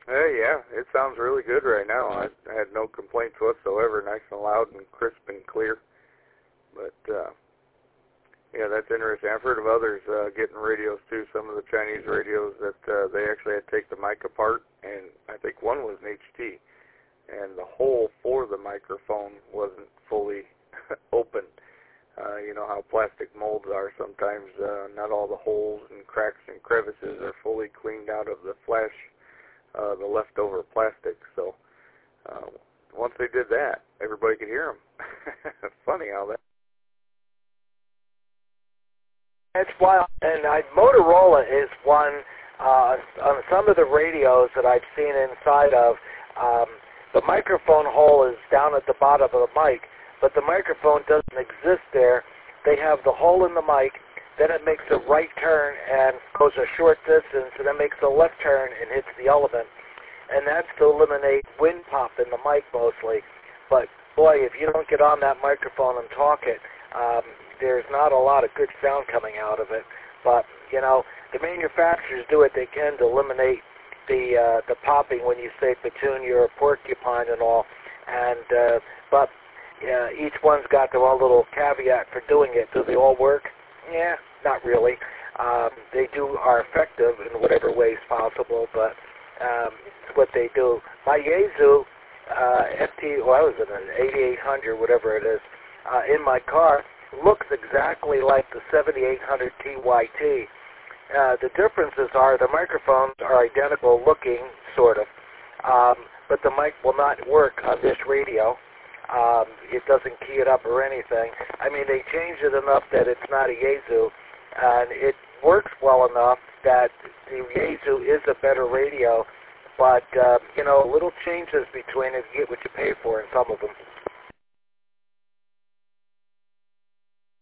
Yeah, it sounds really good right now. I had no complaints whatsoever. Nice and loud and crisp and clear. But, yeah, that's interesting. I've heard of others getting radios, too. Some of the Chinese radios that they actually had to take the mic apart, and I think one was an HT, and the hole for the microphone wasn't fully open. You know how plastic molds are sometimes. Not all the holes and cracks and crevices are fully cleaned out of the flash, the leftover plastic. So once they did that, everybody could hear them. Funny how that. It's wild. And Motorola is one on some of the radios that I've seen inside of. The microphone hole is down at the bottom of the mic, but the microphone doesn't exist there. They have the hole in the mic, then it makes a right turn and goes a short distance, and then makes a left turn and hits the element. And that's to eliminate wind pop in the mic mostly. But boy, if you don't get on that microphone and talk it, there's not a lot of good sound coming out of it. But, you know, the manufacturers do what they can to eliminate the popping when you say petunia or porcupine and all. And but each one's got their own little caveat for doing it. Do they all work? Yeah, not really. They are effective in whatever ways possible, but it's what they do. My Yaesu what was it, an 8800, whatever it is, in my car, looks exactly like the 7800 TYT. The differences are the microphones are identical looking, sort of, but the mic will not work on this radio. It doesn't key it up or anything. I mean, they changed it enough that it's not a Yaesu, and it works well enough that the Yaesu is a better radio, but, you know, little changes between it, you get what you pay for in some of them.